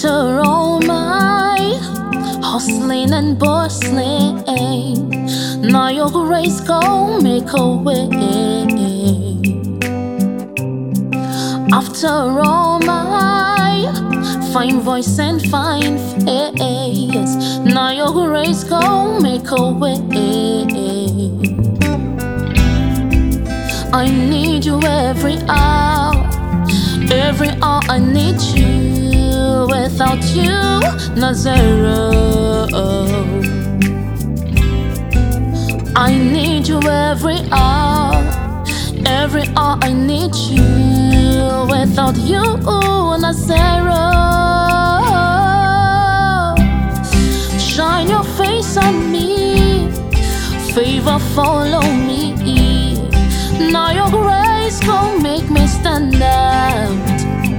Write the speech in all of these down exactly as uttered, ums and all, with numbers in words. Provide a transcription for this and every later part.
After all my hustling and bustling, now your grace gon' make a way. After all my fine voice and fine face, now your grace gon' make a way. I need you every hour, every hour I need you. Without you, not zero. I need you every hour, every hour I need you. Without you, not zero. Shine your face on me, favor follow me. Now your grace gon' make me stand out.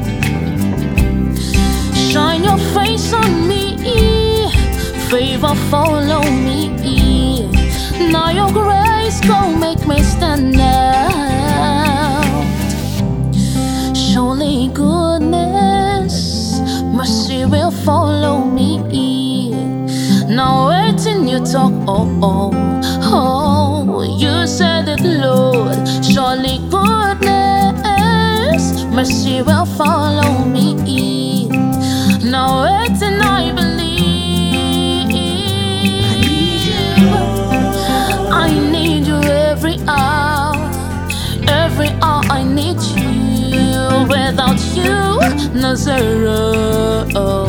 Shine your face on me, favor follow me. Now your grace gon' make me stand out. Surely goodness, mercy will follow me. Now waiting you talk, oh, oh, oh. You said it, Lord. Surely goodness, mercy will follow me. Now waiting I believe. I need you every hour, every hour I need you. Without you, no zero.